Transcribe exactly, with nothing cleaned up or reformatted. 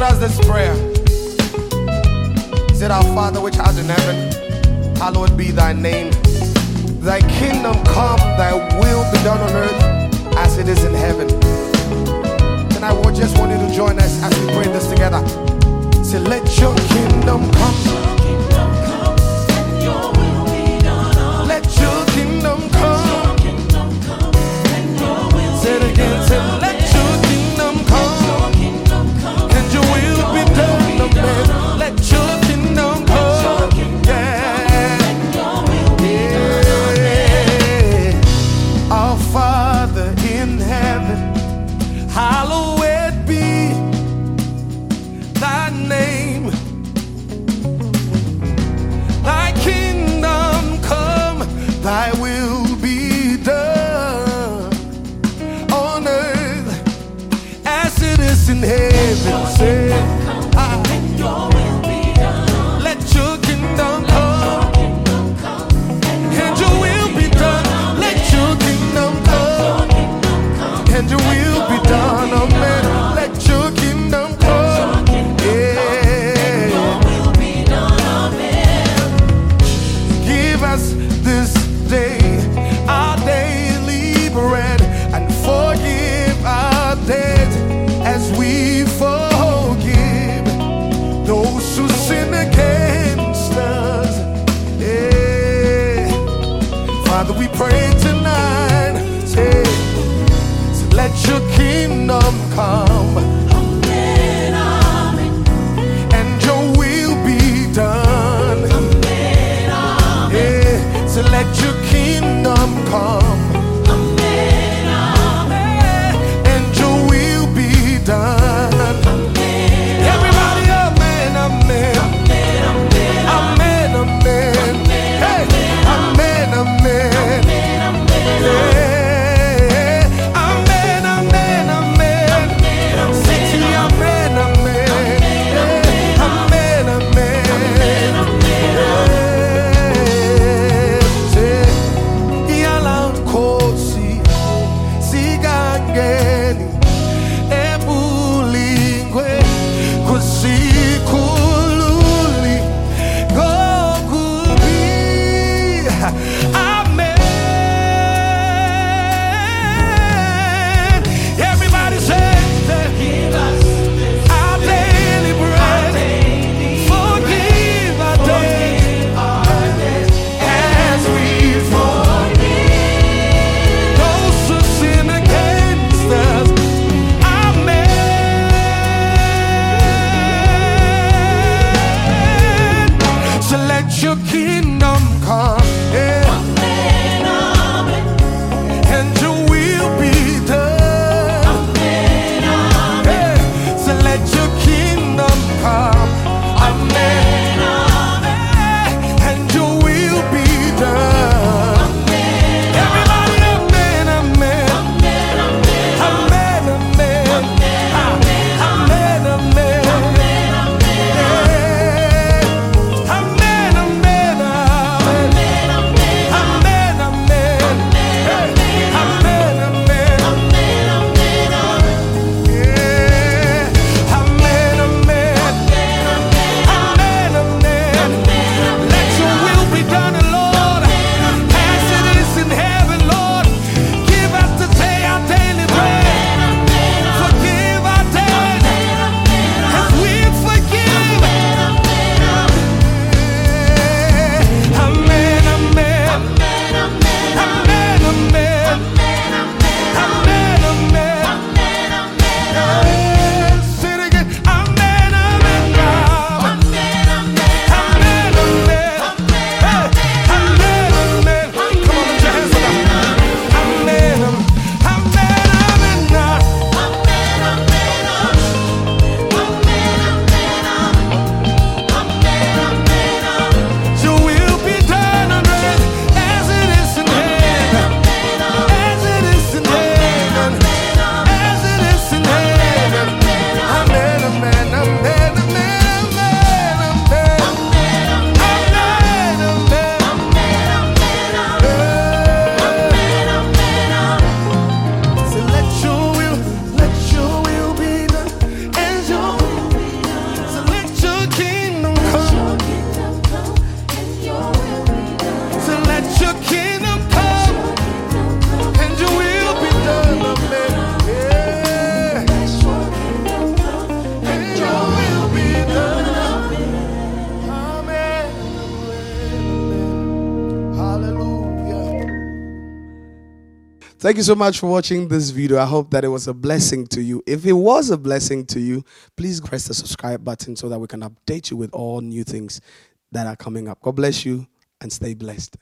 taught us this prayer. He said, Our Father which art in heaven, hallowed be thy name. Thy kingdom come, thy will be done on earth as it is in heaven. Tonight we just want you to join us as we pray this together. Say, let your kingdom come. Let your kingdom come. Say it again, say, let your kingdom come. And your will be done on earth. Let your kingdom come. Yeah. Our Father in heaven, hallowed be thy name. Thank you so much for watching this video. I hope that it was a blessing to you. If it was a blessing to you, please press the subscribe button so that we can update you with all new things that are coming up. God bless you and stay blessed.